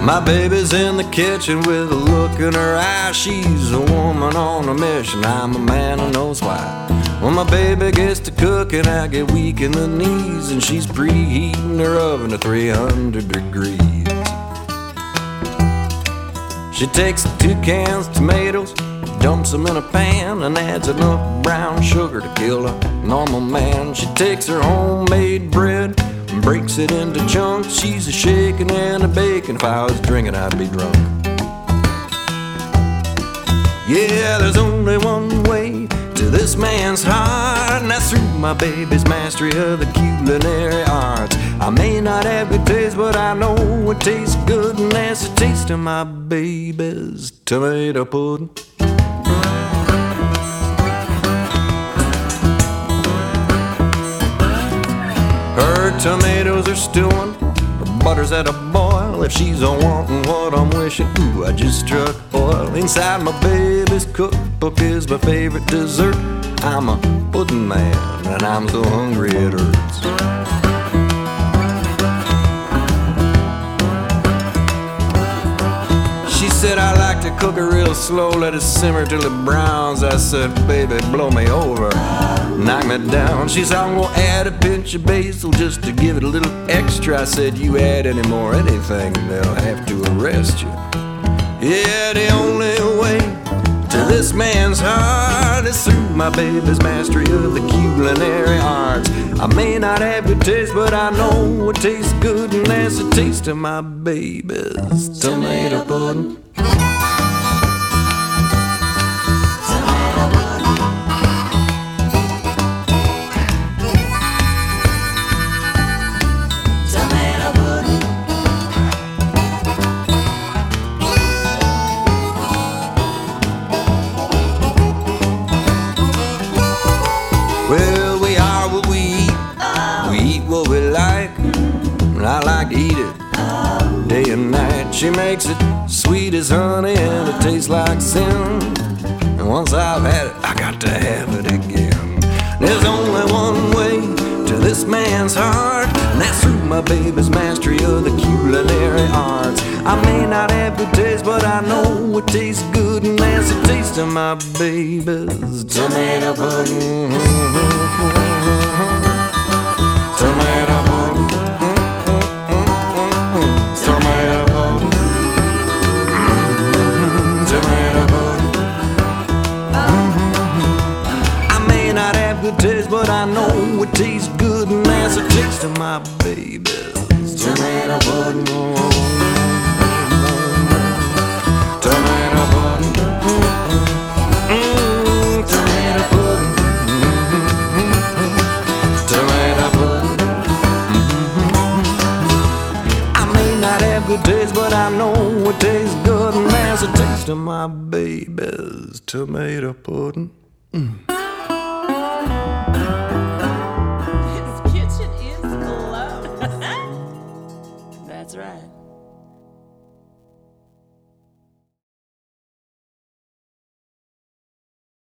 My baby's in the kitchen with a look in her eye. She's a woman on a mission, I'm a man who knows why. When my baby gets to cooking, I get weak in the knees, and she's preheating her oven to 300 degrees. She takes 2 cans of tomatoes, dumps them in a pan, and adds enough brown sugar to kill a normal man. She takes her homemade bread and breaks it into chunks. She's a shaking and a baking. If I was drinking, I'd be drunk. Yeah, there's only one way to this man's heart, and that's through my baby's mastery of the culinary arts. I may not have good taste, but I know it tastes good, and that's the taste of my baby's tomato pudding. Her tomatoes are stewing, her butter's at a boil. If she's a-wantin' what I'm wishing, ooh, I just struck oil. Inside my baby's cookbook is my favorite dessert. I'm a pudding man, and I'm so hungry it hurts. She said, I like to cook it real slow, let it simmer till it browns. I said, baby, blow me over, knock me down. She said, I'm gonna add a pinch of basil just to give it a little extra. I said, you add any more anything, they'll have to arrest you. Yeah, the only way to this man's heart is through my baby's mastery of the culinary arts. I may not have good taste, but I know it tastes good, and that's the taste of my baby's tomato pudding. Well, we are what we eat what we like, and I like to eat it day and night. She makes it sweet as honey, and it tastes like sin, and once I've had it, I got to have it again. There's only one way to this man's heart, and that's through my baby's mastery of the culinary arts. I may not have good taste, but I know it tastes good, and that's the taste of my baby's tomato pudding. Tomato pudding. Tomato pudding. Tomato pudding. I may not have good taste, but I know it tastes good, and that's the taste of my baby's tomato pudding. Good taste, but I know it tastes good, and there's a taste of my baby's tomato pudding.